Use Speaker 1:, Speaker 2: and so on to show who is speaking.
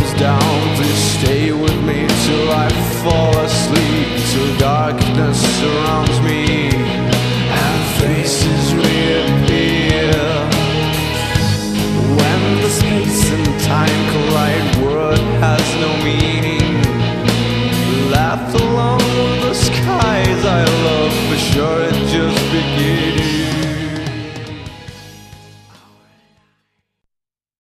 Speaker 1: is down, please stay with me till I fall asleep, till darkness surrounds me and faces reappear. When the space and time collide, word has no meaning. Laugh along with the skies I love, for sure it just